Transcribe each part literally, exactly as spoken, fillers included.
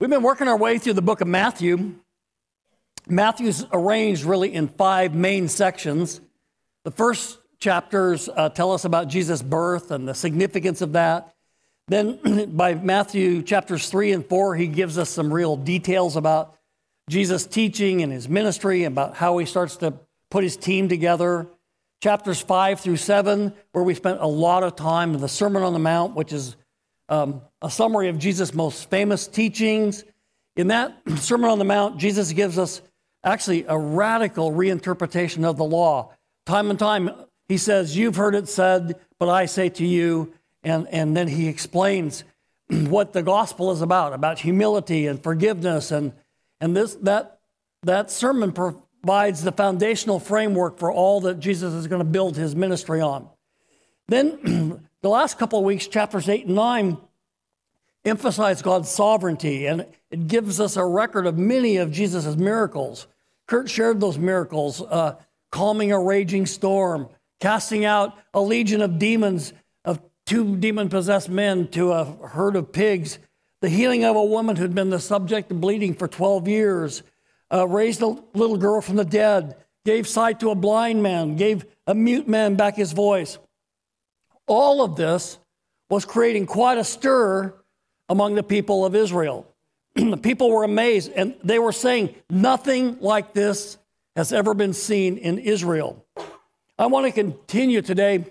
We've been working our way through the book of Matthew. Matthew's arranged really in five main sections. The first chapters uh, tell us about Jesus' birth and the significance of that. Then by Matthew chapters three and four, he gives us some real details about Jesus' teaching and his ministry, about how he starts to put his team together. Chapters five through seven, where we spent a lot of time in the Sermon on the Mount, which is um, a summary of Jesus' most famous teachings. In that Sermon on the Mount, Jesus gives us actually a radical reinterpretation of the law. Time and time, he says, "You've heard it said, but I say to you," and, and then he explains what the gospel is about, about humility and forgiveness, and and this that that sermon provides the foundational framework for all that Jesus is going to build his ministry on. Then the last couple of weeks, chapters eight and nine, emphasize God's sovereignty, and it gives us a record of many of Jesus' miracles. Kurt shared those miracles, uh, calming a raging storm, casting out a legion of demons, of two demon-possessed men to a herd of pigs, the healing of a woman who'd been the subject of bleeding for twelve years, uh, raised a little girl from the dead, gave sight to a blind man, gave a mute man back his voice. All of this was creating quite a stir among the people of Israel. The people were amazed, and they were saying, nothing like this has ever been seen in Israel. I want to continue today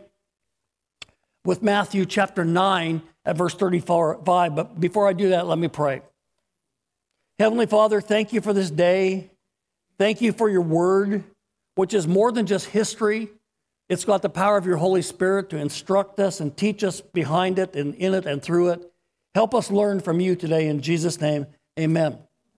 with Matthew chapter nine at verse thirty-five, but before I do that, let me pray. Heavenly Father, thank you for this day. Thank you for your word, which is more than just history. It's got the power of your Holy Spirit to instruct us and teach us behind it and in it and through it. Help us learn from you today in Jesus' name, amen.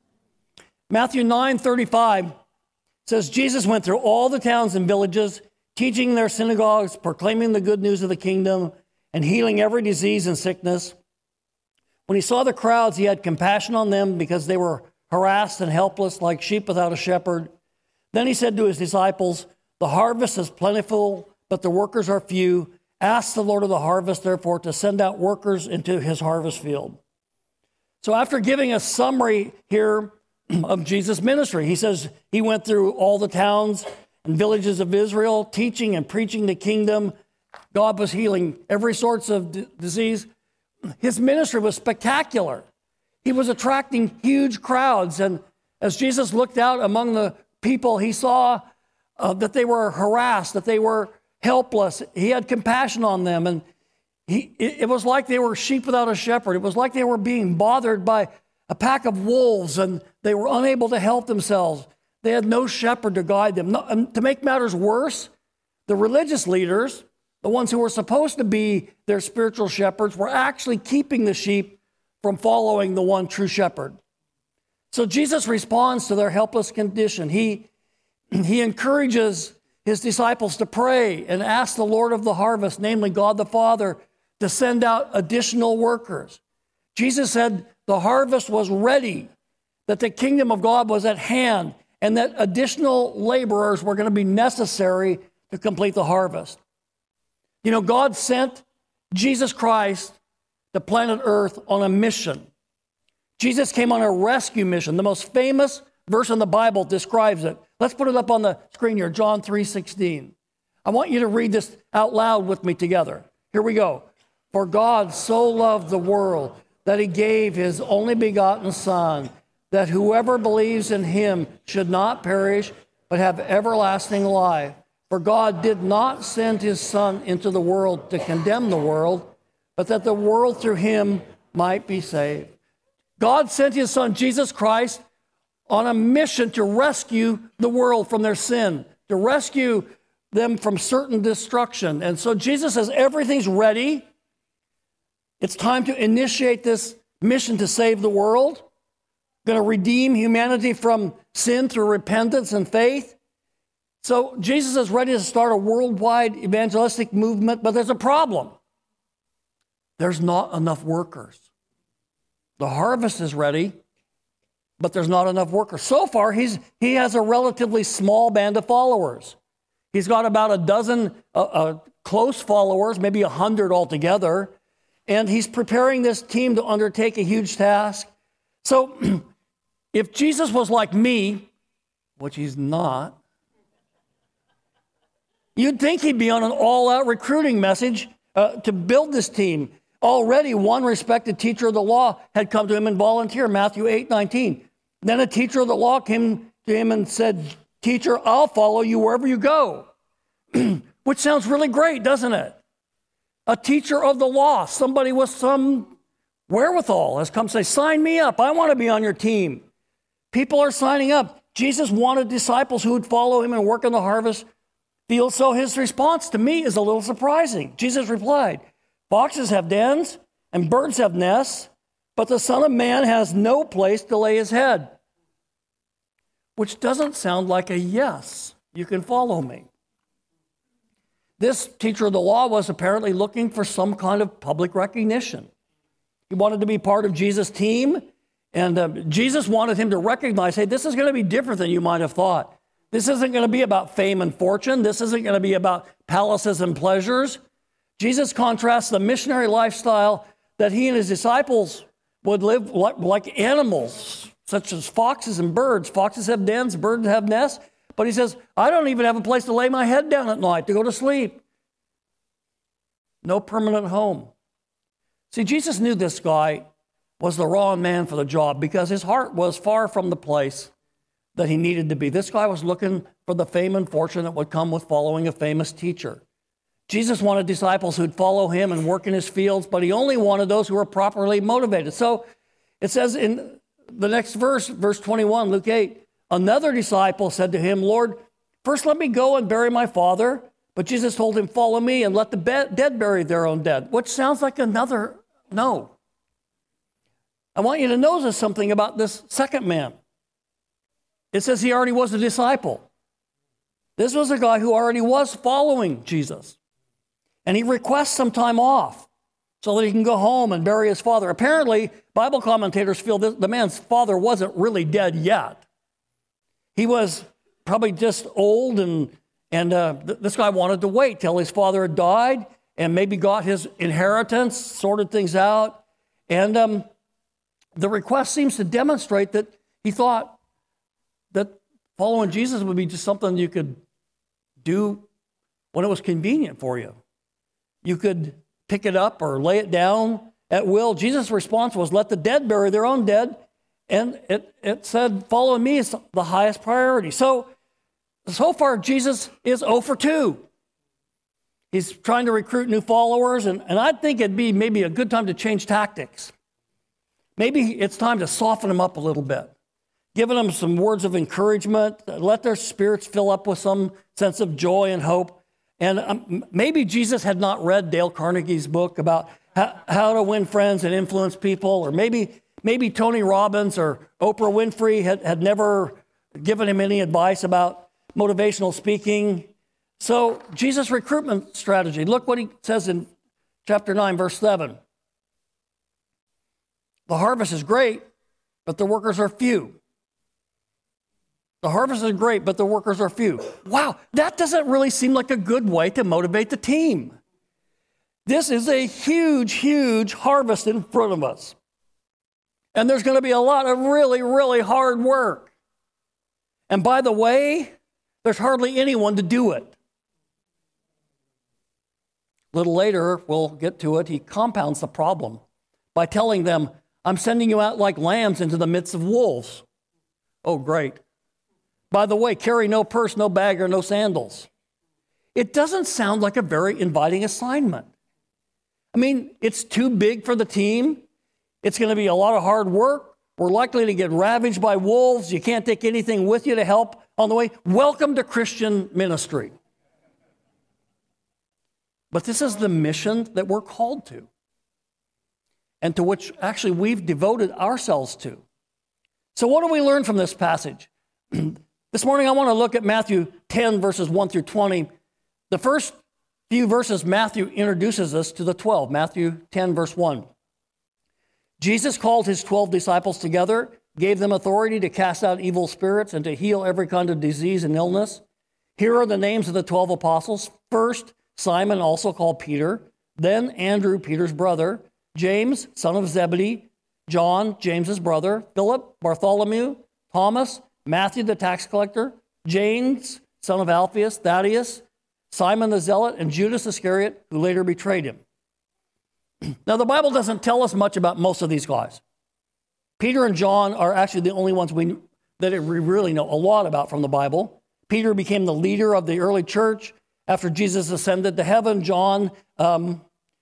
Matthew nine thirty-five says, Jesus went through all the towns and villages, teaching in their synagogues, proclaiming the good news of the kingdom, and healing every disease and sickness. When he saw the crowds, he had compassion on them because they were harassed and helpless like sheep without a shepherd. Then he said to his disciples, the harvest is plentiful, but the workers are few. Ask the Lord of the harvest, therefore, to send out workers into his harvest field. So after giving a summary here of Jesus' ministry, he says he went through all the towns and villages of Israel, teaching and preaching the kingdom. God was healing every sorts of d- disease. His ministry was spectacular. He was attracting huge crowds. And as Jesus looked out among the people, he saw uh, that they were harassed, that they were helpless. He had compassion on them. And he, it, it was like they were sheep without a shepherd. It was like they were being bothered by a pack of wolves, and they were unable to help themselves. They had no shepherd to guide them. No, and to make matters worse, the religious leaders, the ones who were supposed to be their spiritual shepherds, were actually keeping the sheep from following the one true shepherd. So Jesus responds to their helpless condition. He, he encourages his disciples to pray and ask the Lord of the harvest, namely God the Father, to send out additional workers. Jesus said the harvest was ready, that the kingdom of God was at hand, and that additional laborers were going to be necessary to complete the harvest. You know, God sent Jesus Christ to planet Earth on a mission. Jesus came on a rescue mission. The most famous verse in the Bible describes it. Let's put it up on the screen here, John three sixteen. I want you to read this out loud with me together. Here we go. For God so loved the world that he gave his only begotten Son, that whoever believes in him should not perish, but have everlasting life. For God did not send his Son into the world to condemn the world, but that the world through him might be saved. God sent his Son, Jesus Christ, on a mission to rescue the world from their sin, to rescue them from certain destruction. And so Jesus says everything's ready. It's time to initiate this mission to save the world. Going to redeem humanity from sin through repentance and faith. So Jesus is ready to start a worldwide evangelistic movement, but there's a problem. There's not enough workers. The harvest is ready, but there's not enough workers. So far, he's he has a relatively small band of followers. He's got about a dozen uh, uh, close followers, maybe a hundred altogether, and he's preparing this team to undertake a huge task. So if Jesus was like me, which he's not, you'd think he'd be on an all-out recruiting message uh, to build this team. Already one respected teacher of the law had come to him and volunteered, Matthew eight nineteen. Then a teacher of the law came to him and said, "Teacher, I'll follow you wherever you go." Which sounds really great, doesn't it? A teacher of the law, somebody with some wherewithal, has come say, "Sign me up. I want to be on your team." People are signing up. Jesus wanted disciples who would follow him and work in the harvest field. So his response to me is a little surprising. Jesus replied, "Foxes have dens and birds have nests, but the Son of Man has no place to lay his head." Which doesn't sound like a yes, you can follow me. This teacher of the law was apparently looking for some kind of public recognition. He wanted to be part of Jesus' team, and uh, Jesus wanted him to recognize, hey, this is going to be different than you might have thought. This isn't going to be about fame and fortune. This isn't going to be about palaces and pleasures. Jesus contrasts the missionary lifestyle that he and his disciples would live like, like animals, such as foxes and birds. Foxes have dens, birds have nests. But he says, I don't even have a place to lay my head down at night to go to sleep. No permanent home. See, Jesus knew this guy was the wrong man for the job because his heart was far from the place that he needed to be. This guy was looking for the fame and fortune that would come with following a famous teacher. Jesus wanted disciples who'd follow him and work in his fields, but he only wanted those who were properly motivated. So it says in the next verse, verse twenty-one, Luke eight, another disciple said to him, "Lord, first let me go and bury my father." But Jesus told him, "Follow me and let the be- dead bury their own dead," which sounds like another no. I want you to notice something about this second man. It says he already was a disciple. This was a guy who already was following Jesus. And he requests some time off so that he can go home and bury his father. Apparently, Bible commentators feel that the man's father wasn't really dead yet. He was probably just old, and, and uh, th- this guy wanted to wait till his father had died and maybe got his inheritance, sorted things out. And um, the request seems to demonstrate that he thought that following Jesus would be just something you could do when it was convenient for you. You could pick it up or lay it down at will. Jesus' response was, let the dead bury their own dead. And it, it said, following me is the highest priority. So, so far, Jesus is zero for two. He's trying to recruit new followers, and, and I think it'd be maybe a good time to change tactics. Maybe it's time to soften them up a little bit, giving them some words of encouragement, let their spirits fill up with some sense of joy and hope. And um, maybe Jesus had not read Dale Carnegie's book about how, how to win friends and influence people, or maybe maybe Tony Robbins or Oprah Winfrey had, had never given him any advice about motivational speaking. So Jesus' recruitment strategy, look what he says in chapter nine, verse seven. The harvest is great, but the workers are few. The harvest is great, but the workers are few. Wow, that doesn't really seem like a good way to motivate the team. This is a huge, huge harvest in front of us. And there's going to be a lot of really, really hard work. And by the way, there's hardly anyone to do it. A little later, we'll get to it, he compounds the problem by telling them, I'm sending you out like lambs into the midst of wolves. Oh, great. By the way, carry no purse, no bag, or no sandals. It doesn't sound like a very inviting assignment. I mean, it's too big for the team. It's going to be a lot of hard work. We're likely to get ravaged by wolves. You can't take anything with you to help on the way. Welcome to Christian ministry. But this is the mission that we're called to, and to which actually we've devoted ourselves to. So what do we learn from this passage? This morning I want to look at Matthew ten, verses one through twenty. The first few verses, Matthew introduces us to the twelve. Matthew ten, verse one. Jesus called his twelve disciples together, gave them authority to cast out evil spirits and to heal every kind of disease and illness. Here are the names of the twelve apostles. First, Simon, also called Peter. Then Andrew, Peter's brother. James, son of Zebedee. John, James's brother, Philip, Bartholomew, Thomas, Matthew the tax collector, James, son of Alphaeus, Thaddeus, Simon the Zealot, and Judas Iscariot, who later betrayed him. Now, the Bible doesn't tell us much about most of these guys. Peter and John are actually the only ones we that we really know a lot about from the Bible. Peter became the leader of the early church. After Jesus ascended to heaven, John um,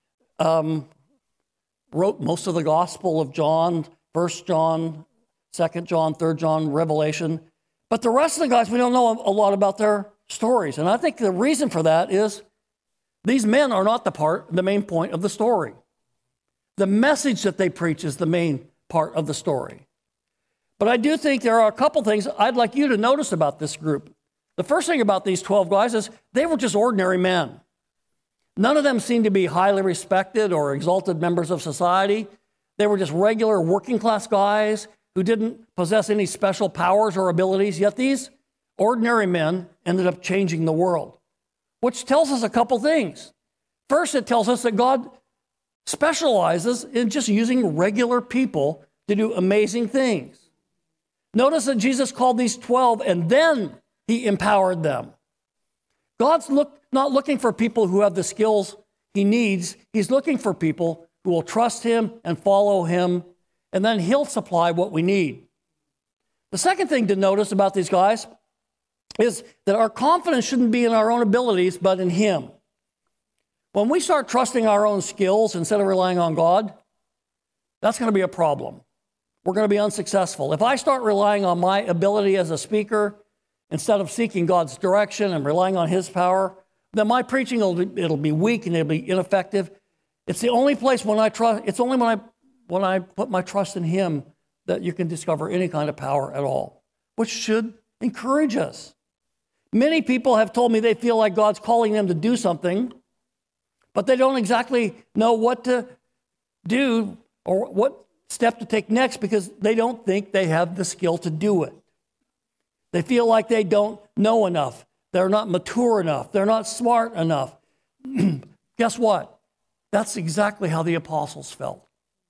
um, wrote most of the Gospel of John, First John, Second John, Third John, Revelation. But the rest of the guys, we don't know a lot about their stories. And I think the reason for that is these men are not the part, the main point of the story. The message that they preach is the main part of the story. But I do think there are a couple things I'd like you to notice about this group. The first thing about these twelve guys is they were just ordinary men. None of them seemed to be highly respected or exalted members of society. They were just regular working class guys who didn't possess any special powers or abilities, yet these ordinary men ended up changing the world, which tells us a couple things. First, it tells us that God specializes in just using regular people to do amazing things. Notice that Jesus called these twelve and then he empowered them. God's look, not looking for people who have the skills he needs. He's looking for people who will trust him and follow him, and then he'll supply what we need. The second thing to notice about these guys is that our confidence shouldn't be in our own abilities, but in him. When we start trusting our own skills instead of relying on God, that's going to be a problem. We're going to be unsuccessful. If I start relying on my ability as a speaker instead of seeking God's direction and relying on his power, then my preaching will it'll be weak and it'll be ineffective. It's the only place when I trust. It's only when I when I put my trust in him that you can discover any kind of power at all, which should encourage us. Many people have told me they feel like God's calling them to do something, but they don't exactly know what to do or what step to take next because they don't think they have the skill to do it. They feel like they don't know enough. They're not mature enough. They're not smart enough. Guess what? That's exactly how the apostles felt.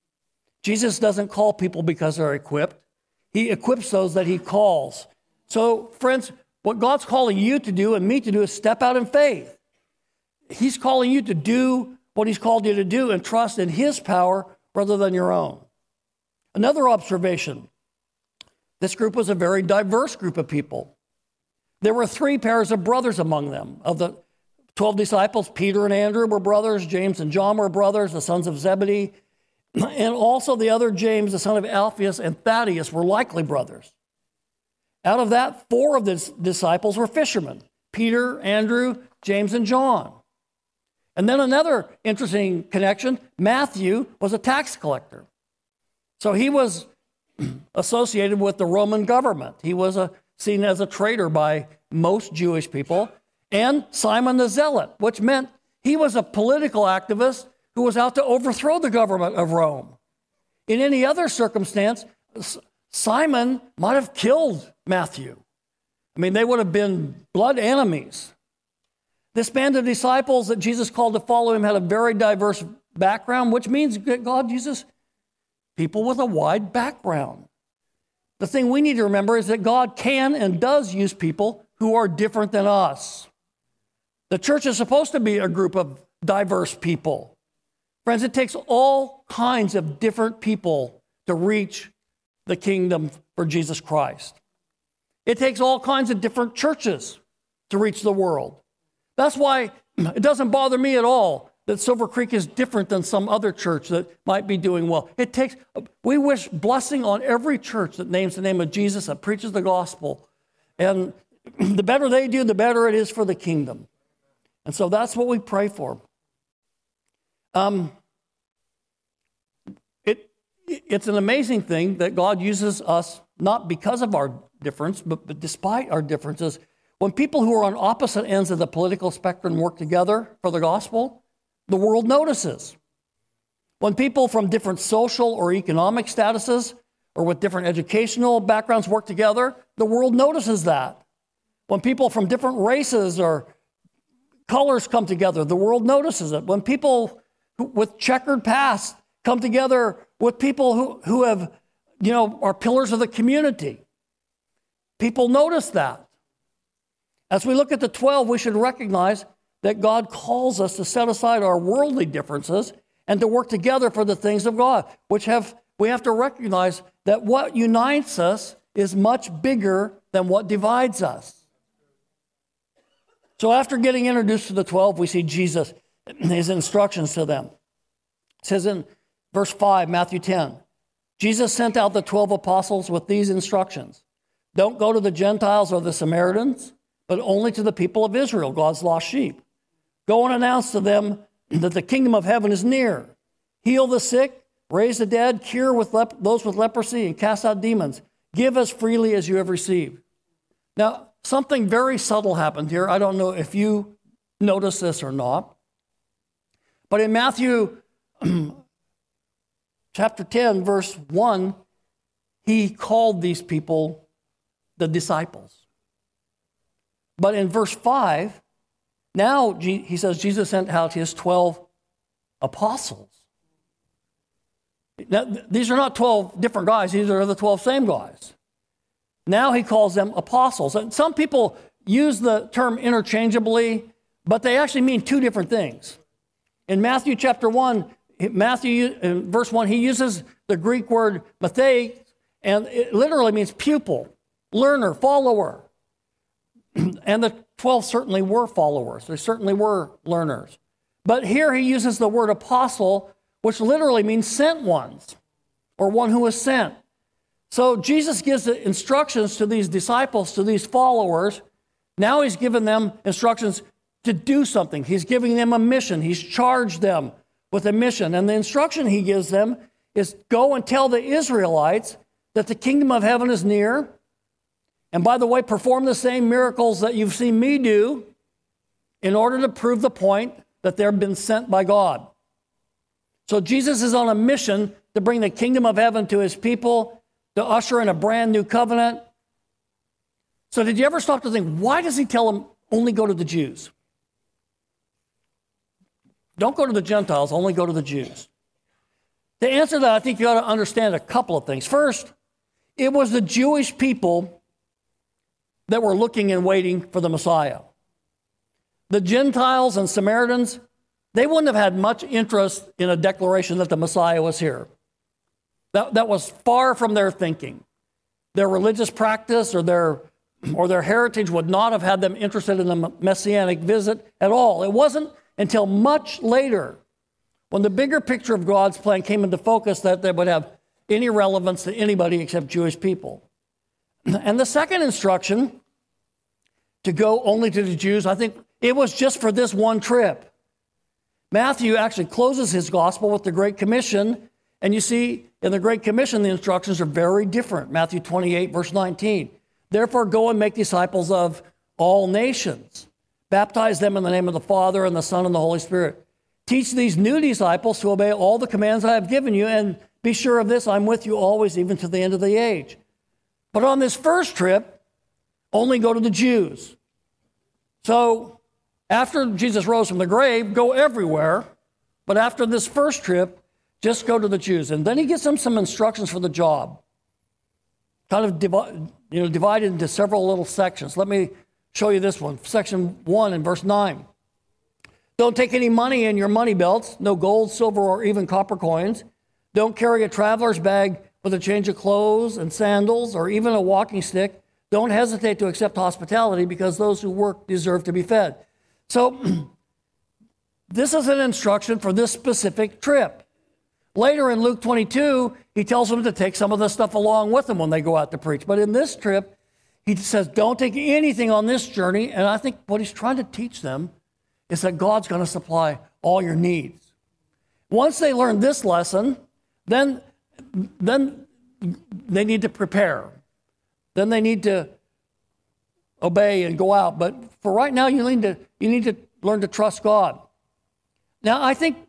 Jesus doesn't call people because they're equipped. He equips those that he calls. So, friends, what God's calling you to do and me to do is step out in faith. He's calling you to do what he's called you to do and trust in his power rather than your own. Another observation, this group was a very diverse group of people. There were three pairs of brothers among them. Of the twelve disciples, Peter and Andrew were brothers, James and John were brothers, the sons of Zebedee, and also the other James, the son of Alphaeus, and Thaddeus were likely brothers. Out of that, four of the disciples were fishermen, Peter, Andrew, James, and John. And then another interesting connection, Matthew was a tax collector. So he was associated with the Roman government. He was a, seen as a traitor by most Jewish people. And Simon the Zealot, which meant he was a political activist who was out to overthrow the government of Rome. In any other circumstance, Simon might have killed Matthew. I mean, they would have been blood enemies. This band of disciples that Jesus called to follow him had a very diverse background, which means that God uses people with a wide background. The thing we need to remember is that God can and does use people who are different than us. The church is supposed to be a group of diverse people. Friends, it takes all kinds of different people to reach the kingdom for Jesus Christ. It takes all kinds of different churches to reach the world. That's why it doesn't bother me at all that Silver Creek is different than some other church that might be doing well. It takes, we wish blessing on every church that names the name of Jesus, that preaches the gospel. And the better they do, the better it is for the kingdom. And so that's what we pray for. Um, it, it's an amazing thing that God uses us, not because of our difference, but, but despite our differences. When people who are on opposite ends of the political spectrum work together for the gospel, the world notices. When people from different social or economic statuses or with different educational backgrounds work together, the world notices that. When people from different races or colors come together, the world notices it. When people with checkered past come together with people who, who have, you know, are pillars of the community. People notice that. As we look at the twelve, we should recognize that God calls us to set aside our worldly differences and to work together for the things of God, which have we have to recognize that what unites us is much bigger than what divides us. So after getting introduced to the twelve, we see Jesus, his instructions to them. It says in verse five, Matthew ten, Jesus sent out the twelve apostles with these instructions. Don't go to the Gentiles or the Samaritans, but only to the people of Israel, God's lost sheep. Go and announce to them that the kingdom of heaven is near. Heal the sick, raise the dead, cure with lep- those with leprosy, and cast out demons. Give as freely as you have received. Now, something very subtle happened here. I don't know if you notice this or not. But in Matthew chapter ten, verse one, he called these people the disciples. But in verse five, now he says Jesus sent out his twelve apostles. Now, these are not twelve different guys. These are the twelve same guys. Now he calls them apostles. And some people use the term interchangeably, but they actually mean two different things. In Matthew chapter one, Matthew, in verse one, he uses the Greek word mathei, and it literally means pupil, learner, follower. And the twelve certainly were followers. They certainly were learners. But here he uses the word apostle, which literally means sent ones, or one who is sent. So Jesus gives the instructions to these disciples, to these followers. Now he's given them instructions to do something. He's giving them a mission. He's charged them with a mission. And the instruction he gives them is go and tell the Israelites that the kingdom of heaven is near. And by the way, perform the same miracles that you've seen me do in order to prove the point that they've been sent by God. So Jesus is on a mission to bring the kingdom of heaven to his people, to usher in a brand new covenant. So did you ever stop to think, why does he tell them only go to the Jews? Don't go to the Gentiles, only go to the Jews. To answer that, I think you ought to understand a couple of things. First, it was the Jewish people that were looking and waiting for the Messiah. The Gentiles and Samaritans, they wouldn't have had much interest in a declaration that the Messiah was here. That, that was far from their thinking. Their religious practice or their, or their heritage would not have had them interested in a messianic visit at all. It wasn't until much later, when the bigger picture of God's plan came into focus, that they would have any relevance to anybody except Jewish people. And the second instruction, to go only to the Jews, I think it was just for this one trip. Matthew actually closes his gospel with the Great Commission, and you see in the Great Commission the instructions are very different. Matthew twenty-eight, verse nineteen. Therefore go and make disciples of all nations. Baptize them in the name of the Father and the Son and the Holy Spirit. Teach these new disciples to obey all the commands I have given you, and be sure of this, I'm with you always, even to the end of the age. But on this first trip, only go to the Jews. So after Jesus rose from the grave, go everywhere. But after this first trip, just go to the Jews. And then he gives them some instructions for the job, kind of divi- you know, divided into several little sections. Let me show you this one. Section one in verse nine. Don't take any money in your money belts, no gold, silver, or even copper coins. Don't carry a traveler's bag with a change of clothes and sandals, or even a walking stick. Don't hesitate to accept hospitality, because those who work deserve to be fed. So this is an instruction for this specific trip. Later in Luke twenty-two, he tells them to take some of this stuff along with them when they go out to preach. But in this trip, he says, don't take anything on this journey. And I think what he's trying to teach them is that God's going to supply all your needs. Once they learn this lesson, then, then they need to prepare. Then they need to obey and go out. But for right now, you need to, you need to learn to trust God. Now, I think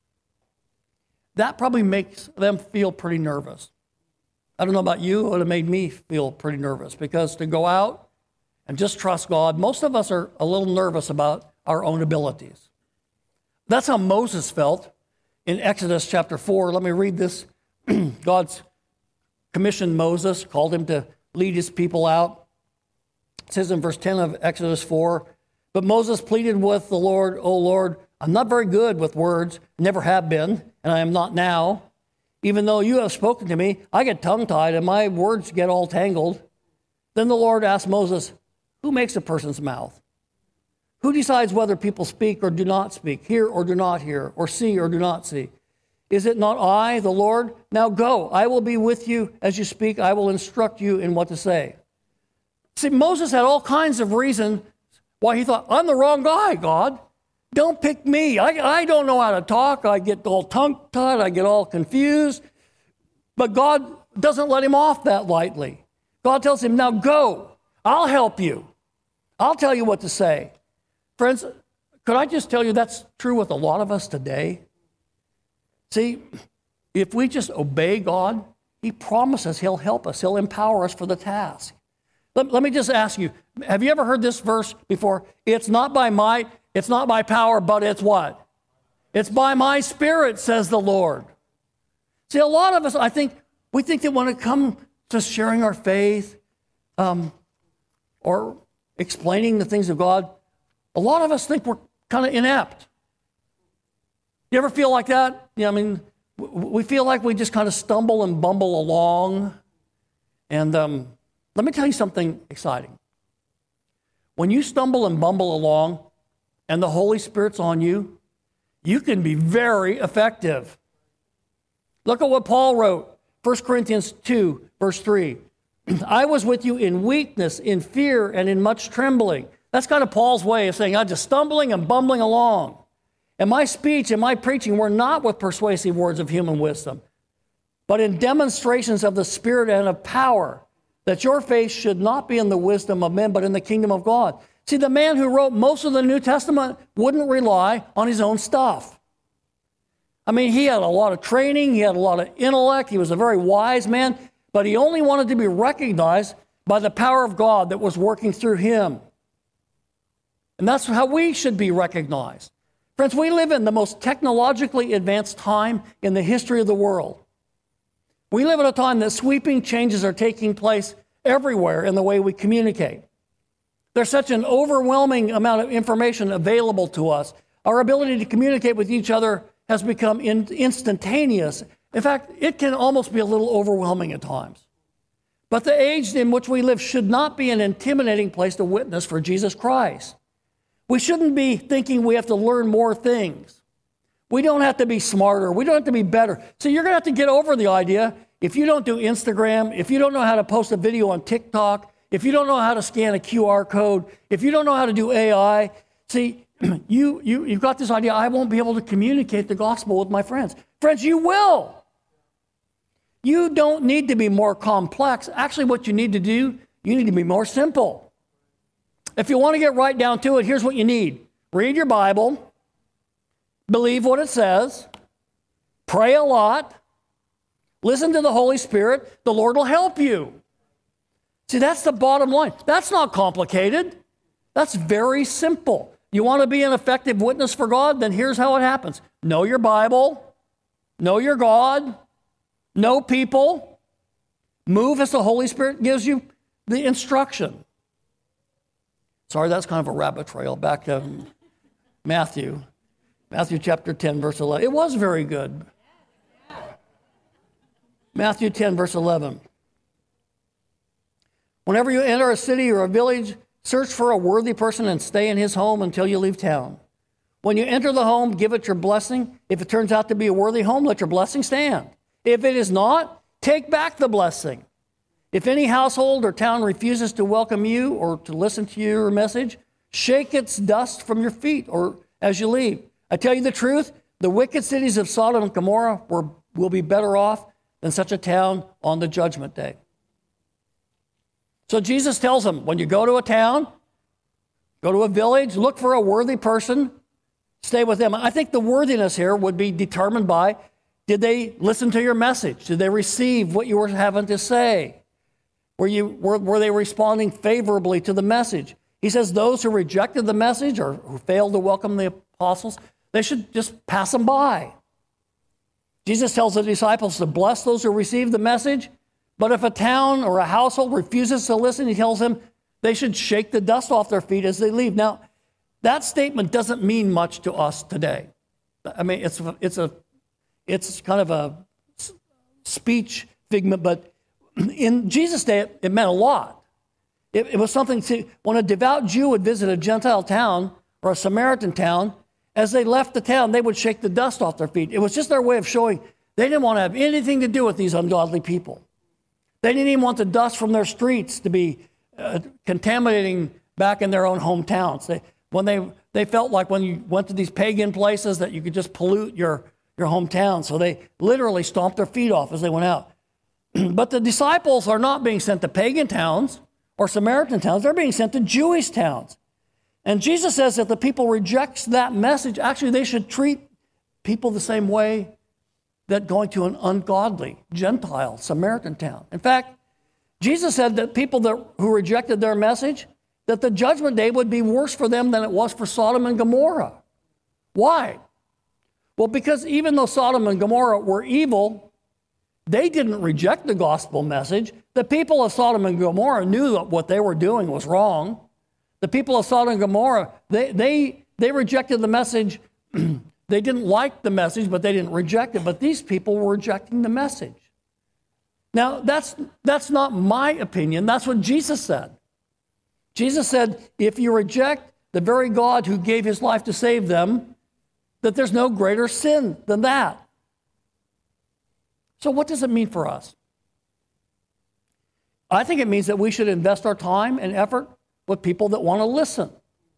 that probably makes them feel pretty nervous. I don't know about you, it would have made me feel pretty nervous, because to go out and just trust God, most of us are a little nervous about our own abilities. That's how Moses felt in Exodus chapter four. Let me read this God's commissioned Moses, called him to lead his people out. It says in verse ten of Exodus four, but Moses pleaded with the Lord, O Lord, I'm not very good with words, never have been, and I am not now. Even though you have spoken to me, I get tongue-tied and my words get all tangled. Then the Lord asked Moses, who makes a person's mouth? Who decides whether people speak or do not speak, hear or do not hear, or see or do not see? Is it not I, the Lord? Now go, I will be with you as you speak. I will instruct you in what to say. See, Moses had all kinds of reasons why he thought, I'm the wrong guy, God. Don't pick me. I, I don't know how to talk. I get all tongue-tied. I get all confused. But God doesn't let him off that lightly. God tells him, now go. I'll help you. I'll tell you what to say. Friends, could I just tell you that's true with a lot of us today? See, if we just obey God, he promises he'll help us. He'll empower us for the task. Let, let me just ask you, have you ever heard this verse before? It's not by might, it's not by power, but it's what? It's by my Spirit, says the Lord. See, a lot of us, I think, we think that when it comes to sharing our faith um, or explaining the things of God, a lot of us think we're kind of inept. You ever feel like that? Yeah, I mean, we feel like we just kind of stumble and bumble along. And um, let me tell you something exciting. When you stumble and bumble along and the Holy Spirit's on you, you can be very effective. Look at what Paul wrote, First Corinthians two, verse three. I was with you in weakness, in fear, and in much trembling. That's kind of Paul's way of saying, I'm just stumbling and bumbling along. And my speech and my preaching were not with persuasive words of human wisdom, but in demonstrations of the Spirit and of power, that your faith should not be in the wisdom of men, but in the kingdom of God. See, the man who wrote most of the New Testament wouldn't rely on his own stuff. I mean, he had a lot of training, he had a lot of intellect, he was a very wise man, but he only wanted to be recognized by the power of God that was working through him. And that's how we should be recognized. Friends, we live in the most technologically advanced time in the history of the world. We live at a time that sweeping changes are taking place everywhere in the way we communicate. There's such an overwhelming amount of information available to us. Our ability to communicate with each other has become in- instantaneous. In fact, it can almost be a little overwhelming at times. But the age in which we live should not be an intimidating place to witness for Jesus Christ. We shouldn't be thinking we have to learn more things. We don't have to be smarter. We don't have to be better. So you're going to have to get over the idea, if you don't do Instagram, if you don't know how to post a video on TikTok, if you don't know how to scan a Q R code, if you don't know how to do A I, see, you, you, you've got this idea, I won't be able to communicate the gospel with my friends. Friends, you will. You don't need to be more complex. Actually, what you need to do, you need to be more simple. If you want to get right down to it, here's what you need. Read your Bible, believe what it says, pray a lot, listen to the Holy Spirit, the Lord will help you. See, that's the bottom line. That's not complicated. That's very simple. You want to be an effective witness for God? Then here's how it happens. Know your Bible, know your God, know people, move as the Holy Spirit gives you the instruction. Sorry, that's kind of a rabbit trail. Back to Matthew. Matthew chapter ten, verse eleven. It was very good. Matthew ten, verse eleven. Whenever you enter a city or a village, search for a worthy person and stay in his home until you leave town. When you enter the home, give it your blessing. If it turns out to be a worthy home, let your blessing stand. If it is not, take back the blessing. If any household or town refuses to welcome you or to listen to your message, shake its dust from your feet or as you leave. I tell you the truth, the wicked cities of Sodom and Gomorrah were, will be better off than such a town on the judgment day. So Jesus tells them, when you go to a town, go to a village, look for a worthy person, stay with them. I think the worthiness here would be determined by, did they listen to your message? Did they receive what you were having to say? Were, you, were, were they responding favorably to the message? He says those who rejected the message or who failed to welcome the apostles, they should just pass them by. Jesus tells the disciples to bless those who receive the message. But if a town or a household refuses to listen, he tells them they should shake the dust off their feet as they leave. Now, that statement doesn't mean much to us today. I mean, it's it's a it's kind of a speech figment, but in Jesus' day, it, it meant a lot. It, it was something to, when a devout Jew would visit a Gentile town or a Samaritan town, as they left the town, they would shake the dust off their feet. It was just their way of showing they didn't want to have anything to do with these ungodly people. They didn't even want the dust from their streets to be uh, contaminating back in their own hometowns. They, when they, they felt like when you went to these pagan places that you could just pollute your, your hometown. So they literally stomped their feet off as they went out. But the disciples are not being sent to pagan towns or Samaritan towns. They're being sent to Jewish towns. And Jesus says that the people rejects that message. Actually, they should treat people the same way that going to an ungodly Gentile Samaritan town. In fact, Jesus said that people that, who rejected their message, that the judgment day would be worse for them than it was for Sodom and Gomorrah. Why? Well, because even though Sodom and Gomorrah were evil, they didn't reject the gospel message. The people of Sodom and Gomorrah knew that what they were doing was wrong. The people of Sodom and Gomorrah, they, they, they rejected the message. They didn't like the message, but they didn't reject it. But these people were rejecting the message. Now, that's, that's not my opinion. That's what Jesus said. Jesus said, if you reject the very God who gave his life to save them, that there's no greater sin than that. So what does it mean for us? I think it means that we should invest our time and effort with people that want to listen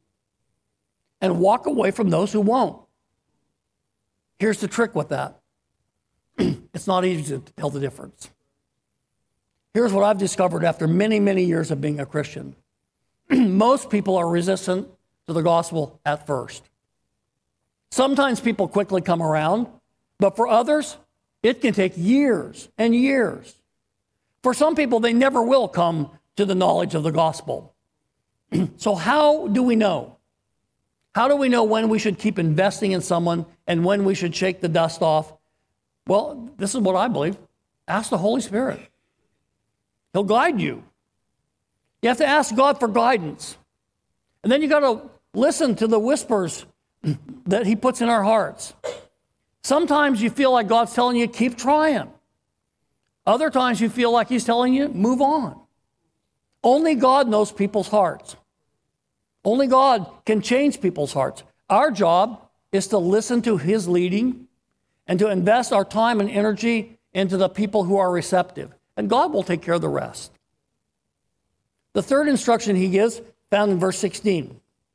and walk away from those who won't. Here's the trick with that. It's not easy to tell the difference. Here's what I've discovered after many, many years of being a Christian. Most people are resistant to the gospel at first. Sometimes people quickly come around, but for others, it can take years and years. For some people, they never will come to the knowledge of the gospel. So how do we know? How do we know when we should keep investing in someone and when we should shake the dust off? Well, this is what I believe. Ask the Holy Spirit. He'll guide you. You have to ask God for guidance. And then you got to listen to the whispers that he puts in our hearts. Sometimes you feel like God's telling you, keep trying. Other times you feel like he's telling you, move on. Only God knows people's hearts. Only God can change people's hearts. Our job is to listen to his leading and to invest our time and energy into the people who are receptive. And God will take care of the rest. The third instruction he gives, found in verse sixteen.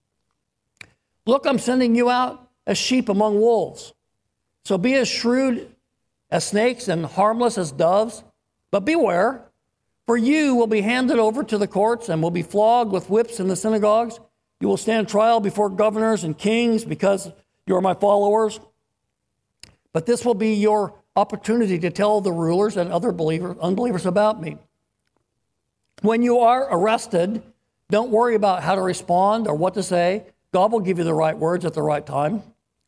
Look, I'm sending you out as sheep among wolves. So be as shrewd as snakes and harmless as doves. But beware, for you will be handed over to the courts and will be flogged with whips in the synagogues. You will stand trial before governors and kings because you are my followers. But this will be your opportunity to tell the rulers and other believers, unbelievers about me. When you are arrested, don't worry about how to respond or what to say. God will give you the right words at the right time.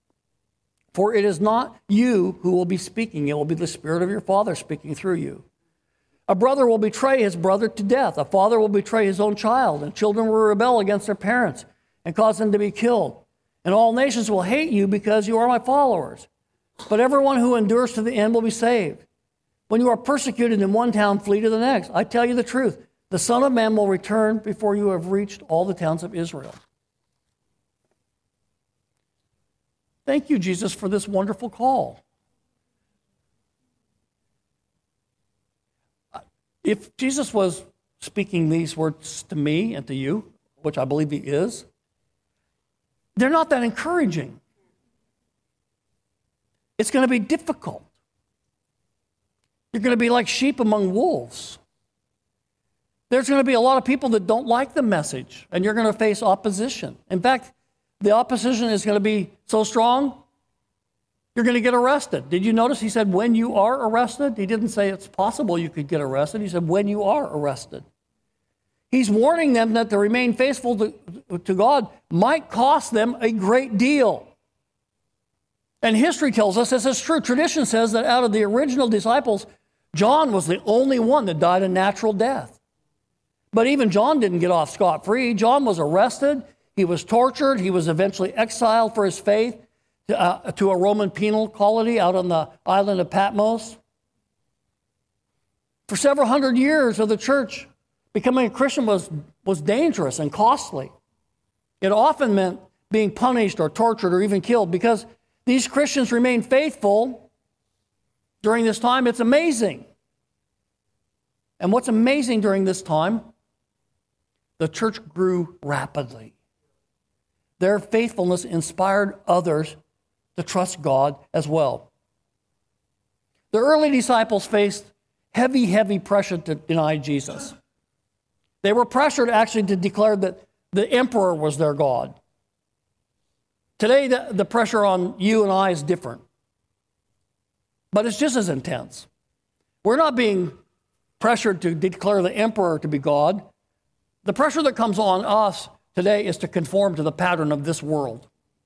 For it is not you who will be speaking. It will be the Spirit of your Father speaking through you. A brother will betray his brother to death. A father will betray his own child. And children will rebel against their parents and cause them to be killed. And all nations will hate you because you are my followers. But everyone who endures to the end will be saved. When you are persecuted in one town, flee to the next. I tell you the truth. The Son of Man will return before you have reached all the towns of Israel. Thank you, Jesus, for this wonderful call. If Jesus was speaking these words to me and to you, which I believe he is, they're not that encouraging. It's going to be difficult. You're going to be like sheep among wolves. There's going to be a lot of people that don't like the message, and you're going to face opposition. In fact, the opposition is going to be so strong, you're going to get arrested. Did you notice he said, when you are arrested? He didn't say it's possible you could get arrested. He said, when you are arrested. He's warning them that to remain faithful to, to God might cost them a great deal. And history tells us this is true. Tradition says that out of the original disciples, John was the only one that died a natural death. But even John didn't get off scot-free. John was arrested. He was tortured. He was eventually exiled for his faith to, uh, to a Roman penal colony out on the island of Patmos. For several hundred years of the church, becoming a Christian was, was dangerous and costly. It often meant being punished or tortured or even killed because these Christians remained faithful during this time. It's amazing. And what's amazing during this time, the church grew rapidly. Their faithfulness inspired others to trust God as well. The early disciples faced heavy, heavy pressure to deny Jesus. They were pressured actually to declare that the emperor was their God. Today, the, the pressure on you and I is different. But it's just as intense. We're not being pressured to declare the emperor to be God. The pressure that comes on us today is to conform to the pattern of this world.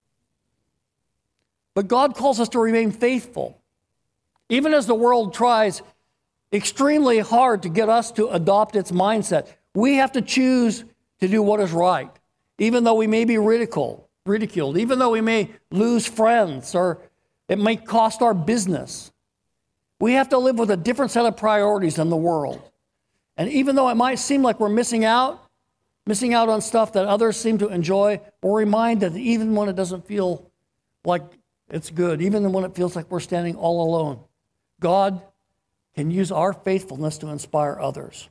But God calls us to remain faithful. Even as the world tries extremely hard to get us to adopt its mindset, we have to choose to do what is right, even though we may be ridiculed, ridiculed, even though we may lose friends or it may cost our business. We have to live with a different set of priorities than the world. And even though it might seem like we're missing out, missing out on stuff that others seem to enjoy, we're reminded that even when it doesn't feel like it's good, even when it feels like we're standing all alone, God can use our faithfulness to inspire others.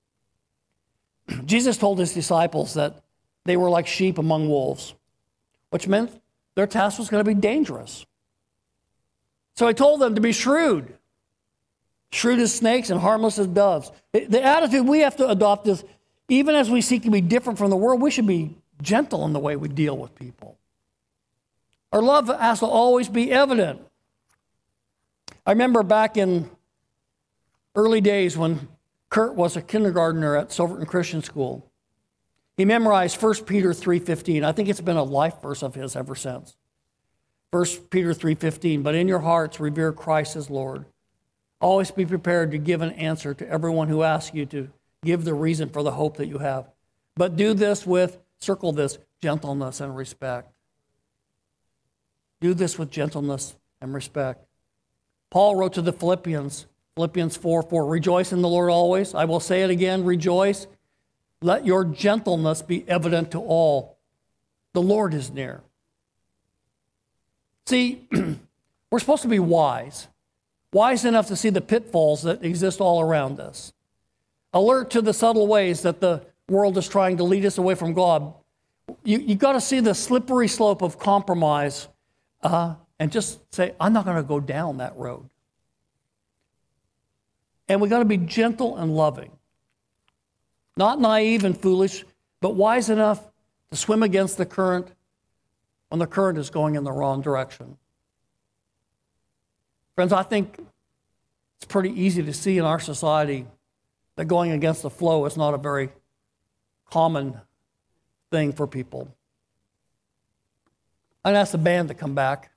Jesus told his disciples that they were like sheep among wolves, which meant their task was going to be dangerous. So he told them to be shrewd, shrewd as snakes and harmless as doves. The attitude we have to adopt is, even as we seek to be different from the world, we should be gentle in the way we deal with people. Our love has to always be evident. I remember back in early days when Kurt was a kindergartner at Silverton Christian School. He memorized First Peter three fifteen. I think it's been a life verse of his ever since. First Peter three fifteen, but in your hearts revere Christ as Lord. Always be prepared to give an answer to everyone who asks you to give the reason for the hope that you have. But do this with, circle this, gentleness and respect. Do this with gentleness and respect. Paul wrote to the Philippians, Philippians four four, rejoice in the Lord always. I will say it again, rejoice. Let your gentleness be evident to all. The Lord is near. See, we're supposed to be wise. Wise enough to see the pitfalls that exist all around us. Alert to the subtle ways that the world is trying to lead us away from God. You, you've got to see the slippery slope of compromise uh, and just say, I'm not going to go down that road. And we've got to be gentle and loving. Not naive and foolish, but wise enough to swim against the current when the current is going in the wrong direction. Friends, I think it's pretty easy to see in our society that going against the flow is not a very common thing for people. I'd ask the band to come back.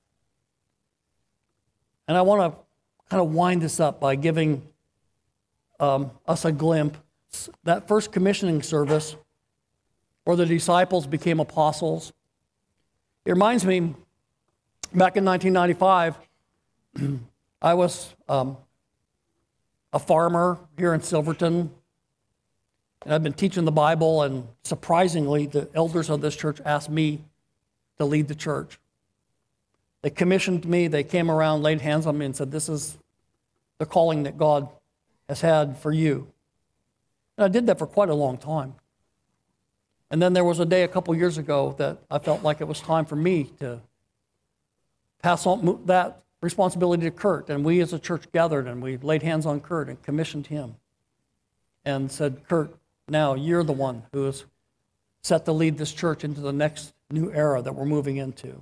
And I want to kind of wind this up by giving um, us a glimpse. That first commissioning service where the disciples became apostles. It reminds me, back in nineteen ninety-five, I was um, a farmer here in Silverton, and I've been teaching the Bible, and surprisingly, the elders of this church asked me to lead the church. They commissioned me, they came around, laid hands on me, and said, this is the calling that God has had for you. And I did that for quite a long time. And then there was a day a couple years ago that I felt like it was time for me to pass on that responsibility to Kurt. And we as a church gathered and we laid hands on Kurt and commissioned him and said, Kurt, now you're the one who is set to lead this church into the next new era that we're moving into.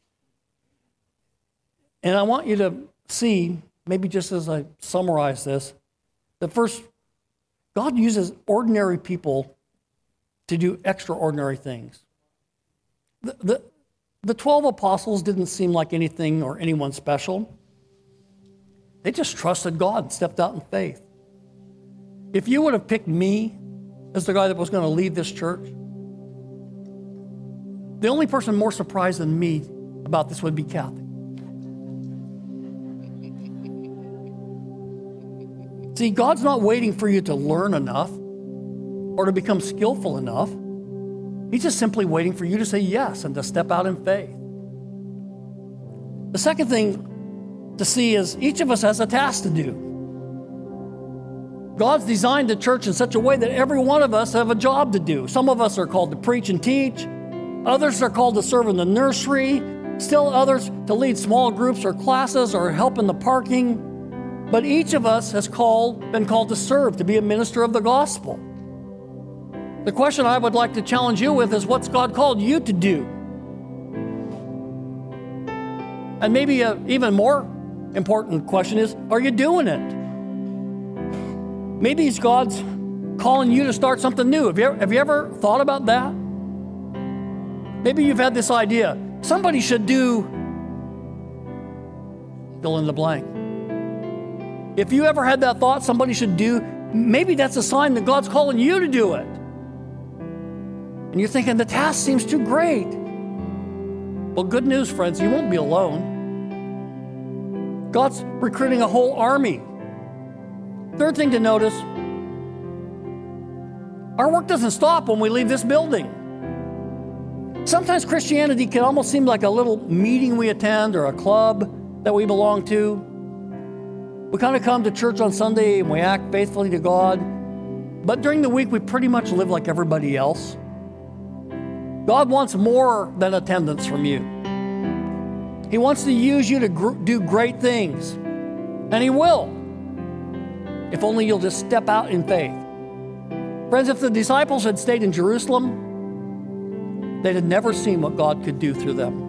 And I want you to see, maybe just as I summarize this, that first, God uses ordinary people to do extraordinary things. The, the, The twelve apostles didn't seem like anything or anyone special. They just trusted God and stepped out in faith. If you would have picked me as the guy that was going to lead this church, the only person more surprised than me about this would be Kathy. See, God's not waiting for you to learn enough or to become skillful enough. He's just simply waiting for you to say yes and to step out in faith. The second thing to see is each of us has a task to do. God's designed the church in such a way that every one of us have a job to do. Some of us are called to preach and teach. Others are called to serve in the nursery. Still others to lead small groups or classes or help in the parking. But each of us has called, been called to serve, to be a minister of the gospel. The question I would like to challenge you with is, what's God called you to do? And maybe an even more important question is, are you doing it? Maybe it's God's calling you to start something new. Have you, have you ever thought about that? Maybe you've had this idea, somebody should do fill in the blank. If you ever had that thought, somebody should do, maybe that's a sign that God's calling you to do it. And you're thinking, the task seems too great. Well, good news, friends, you won't be alone. God's recruiting a whole army. Third thing to notice, our work doesn't stop when we leave this building. Sometimes Christianity can almost seem like a little meeting we attend or a club that we belong to. We kind of come to church on Sunday and we act faithfully to God, but during the week we pretty much live like everybody else. God wants more than attendance from you. He wants to use you to gr- do great things, and He will, if only you'll just step out in faith. Friends, if the disciples had stayed in Jerusalem, they'd have never seen what God could do through them.